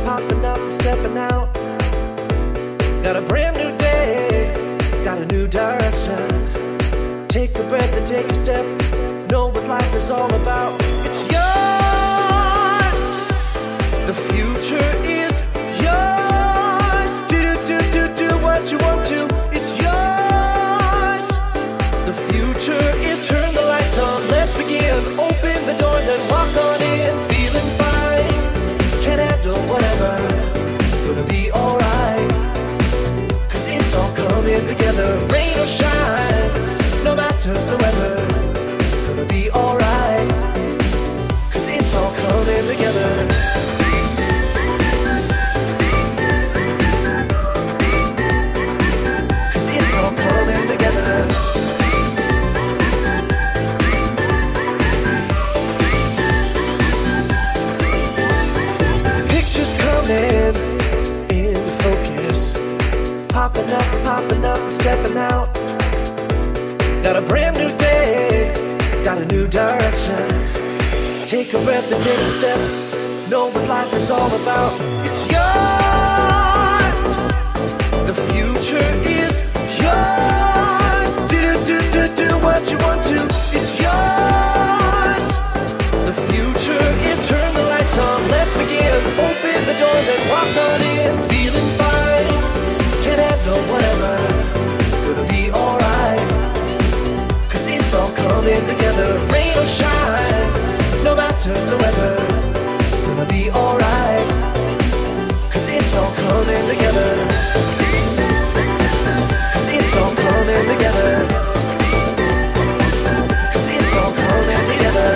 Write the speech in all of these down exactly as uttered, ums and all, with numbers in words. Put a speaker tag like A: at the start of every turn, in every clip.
A: popping up, stepping out. Got a brand new day, got a new direction. Take a breath and take a step. Know what life is all about. It's yours. The future is yours. Do do do do do what you want to. It's yours. The future is turn the lights on. Let's begin. Open the doors and walk on in. Feeling fine. Can handle whatever. Gonna be alright. Cause it's all coming together. Rain or shine. No matter the weather, gonna be alright. Cause it's all coming together. Cause it's all coming together. Pictures coming into focus. Popping up, popping up, stepping out. Got a brand new day, got a new direction. Take a breath and take a step. Know what life is all about. It's yours. The future is yours. Do do do do what you want to. It's yours. The future is turn the lights on. Let's begin. Open the doors and walk on in. Feeling fine. Can handle whatever. Gonna be alright. It's all coming together, rain or shine, no matter the weather, gonna be alright, cause it's all coming together, cause it's all coming together, cause it's all coming together,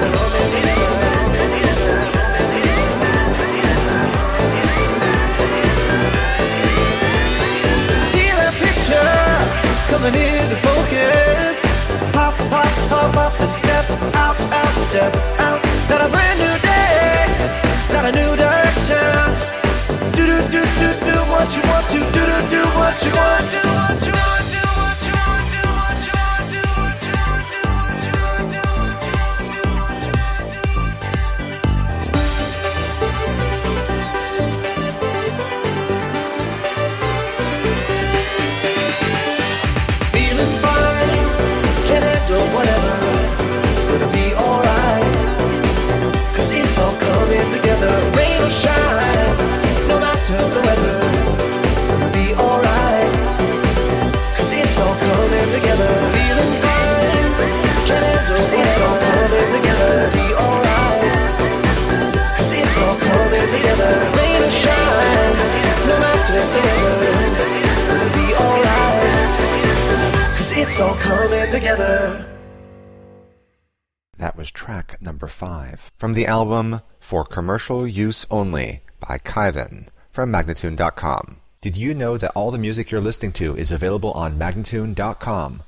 A: see that picture coming into focus. Pop, pop, pop up and step out, out, step out. Got a brand new day, got a new direction. Do do do do do what you want to. Do do do what you want to. What you want to. What you want to. What you want to. What you want to. What you want to. Feeling fine. Can handle whatever, gonna be alright. Cause it's all coming together, rain or shine, no matter the weather, gonna be alright. Cause it's all coming together, feeling fine. Can handle cause it's all coming together, be alright. Cause it's all coming together, rain or shine, no matter the weather, gonna be alright. It's all coming together.
B: That was track number five from the album For Commercial Use Only by Kyvan from Magnatune dot com. Did you know that all the music you're listening to is available on Magnatune dot com?